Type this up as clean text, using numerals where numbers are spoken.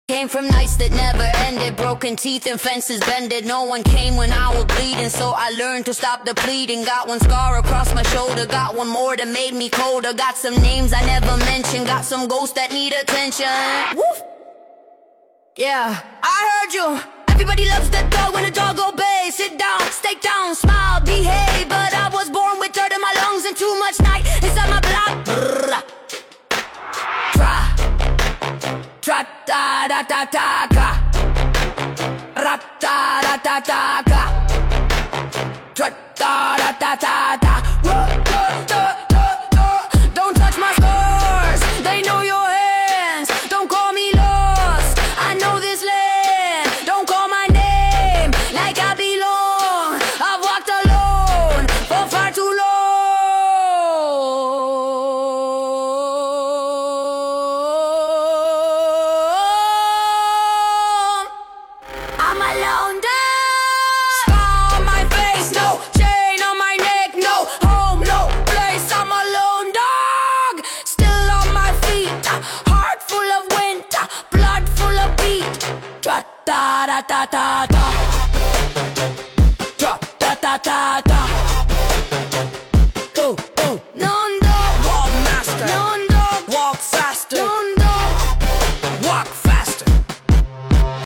Came from nights that never ended, broken teeth and fences bended. No one came when I was bleeding, so I learned to stop the pleading. Got one scar across my shoulder, got one more that made me colder. Got some names I never mentioned, got some ghosts that need attention. Woof. Yeah, I heard you. Everybody loves the dog when the dog obeys. Sit down, stay down, smile, behave. But I was born with dirt in my lungs and too much night inside my blood. Tra-ta-da-ta-ta-ka, ra-ta-da-ta-ta-ka, tra-ta-da-ta-ta-ta. Don't touch my scars, they know your hands. Don't call me lost, I know this land. Don't call my name like I belong. I've walked alone for far too long. I'm alone, scar on my face, no chain on my neck, no home, no place. I'm alone, dog, still on my feet, heart full of winter, blood full of beat. Tra-ta-da-ta-ta-ta.